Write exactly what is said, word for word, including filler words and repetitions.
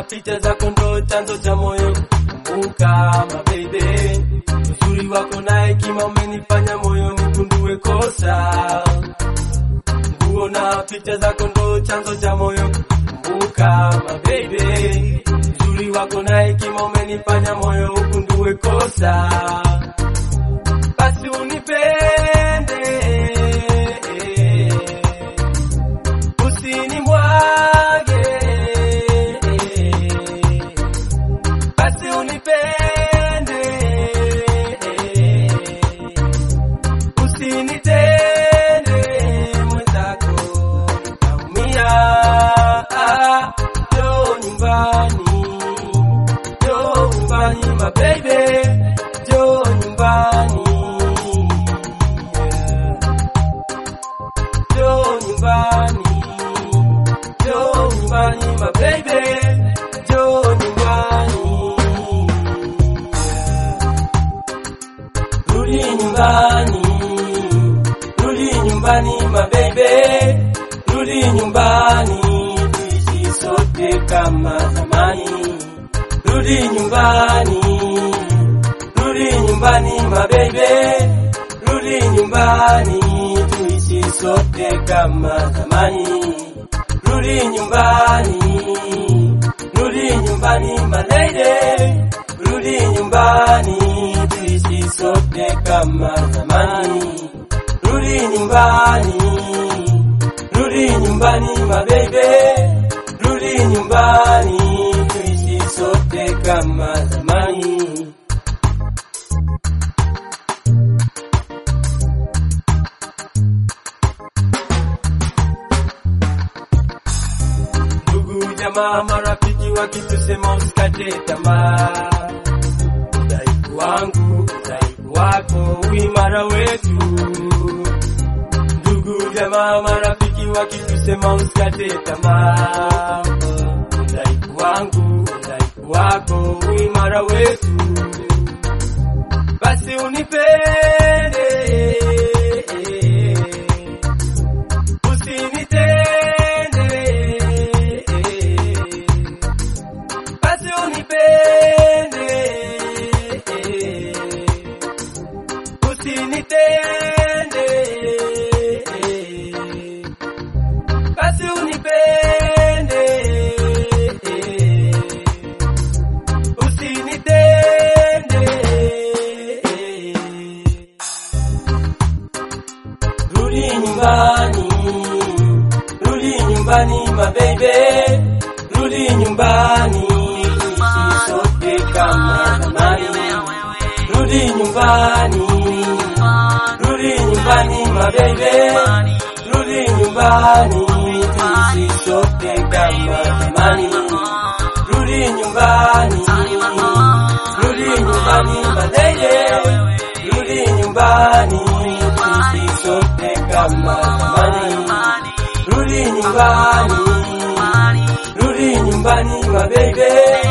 picha zako ndo chanzo cha moyo. Kumbuka my baby, uzuri wako na hekima umenifanya moyo nigundue kosa. Nguo na picha zako ndo chanzo cha moyo. Kumbuka my baby, uzuri wako na hekima umenifanya moyo ugundue kosa. Basi unipende, usinimwage. Basi unipende, usinitende mwenzako naumia. Jo nyumbani, jo nyumbani my baby, jo nyumbani. Jo nyumbani, jo nyumbani my baby, jo nyumbani. Rudi nyumbani, rudi nyumbani my baby, rudi nyumbani, tuishi sote kama zamani. Rudi nyumbani, rudi nyumbani my baby, rudi nyumbani, tuishi sote kama zamani. Rudi nyumbani, rudi nyumbani my lady, rudi nyumbani, tuishi sote kama zamani. Rudi nyumbani, rudi nyumbani my baby, rudi nyumbani, tuishi sote kama zamani. Jamaa marafiki wakitusema usikate tamaa, udhaifu wangu, udhaifu wako, uimara wetu. Ndugu jamaa marafiki wakitusema usikate tamaa, udhaifu wangu, udhaifu wako, uimara wetu. Basi unipende, usinitende, basi unipende, usinitende. Rudi nyumbani, rudi nyumbani my baby, rudi nyumbani, tuishi sote kama zamani. Rudi nyumbani, rudi nyumbani my baby, rudi nyumbani, tuishi sote kama zamani. Rudi nyumbani, rudi nyumbani my lady, rudi nyumbani, tuishi sote kama zamani. Rudi nyumbani, rudi nyumbani my baby,